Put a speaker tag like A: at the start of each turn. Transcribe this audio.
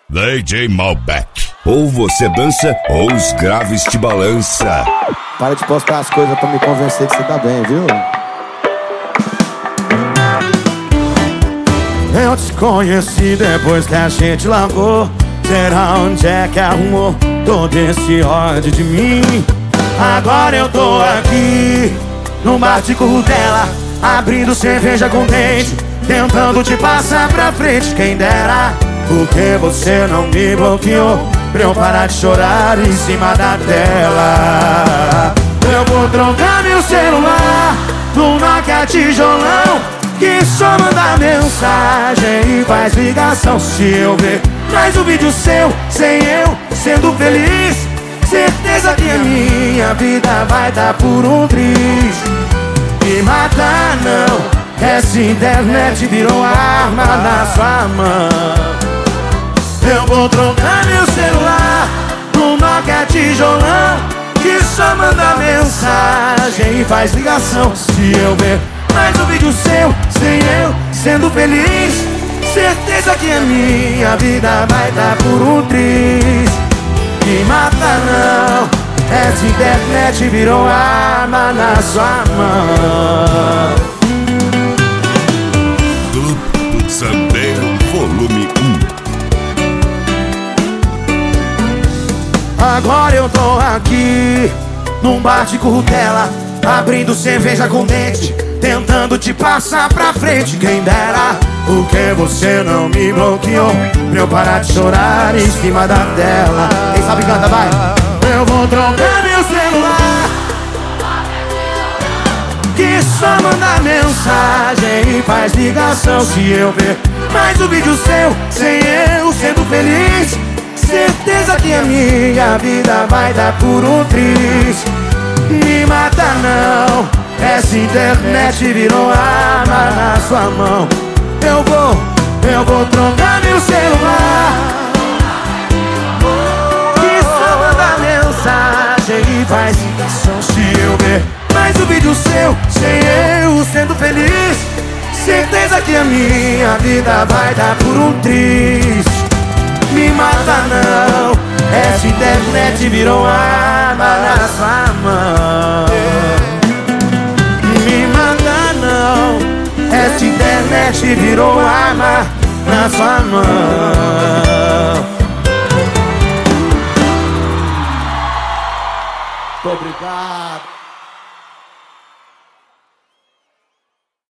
A: DJ Malbec.
B: Ou você dança ou os graves te balança.
C: Para de postar as coisas pra me convencer que você tá bem, viu? Eu te conheci depois que a gente largou. Será onde é que arrumou todo esse ódio de mim? Agora eu tô aqui no bar de Currutela, abrindo cerveja com dente, tentando te passar pra frente. Quem dera, porque você não me bloqueou pra eu parar de chorar em cima da tela. Eu vou trocar meu celular no Nokia tijolão, que só manda mensagem e faz ligação. Se eu ver mais um vídeo seu, sem eu sendo feliz, certeza que a minha vida vai dar por um triz. Me matar não, essa internet virou arma na sua mão. Eu vou trocar meu celular no Nokia tijolão, que só manda mensagem e faz ligação. Se eu ver mais um vídeo seu, sem eu sendo feliz, certeza que a minha vida vai dar por um triz. Me mata não, essa internet virou arma na sua mão.
A: Clube do Sandeiro, volume 1.
C: Agora eu tô aqui num bar de Currutela, abrindo cerveja com dente, tentando te passar pra frente. Quem dera, porque você não me bloqueou pra eu parar de chorar em cima da tela. Quem sabe canta, vai. Eu vou trocar meu celular, que só manda mensagem e faz ligação. Se eu ver mais um vídeo seu, sem eu sendo feliz, certeza que a minha vida vai dar por um triz. Me mata não, essa internet virou arma na sua mão. Eu vou trocar meu celular, que só manda mensagem e faz ligação. Se eu ver mais um vídeo seu, sem eu sendo feliz, certeza que a minha vida vai dar por um triz. Me mata não, essa internet virou arma na sua mão. Me mata não, essa internet virou arma na sua mão. Muito obrigado.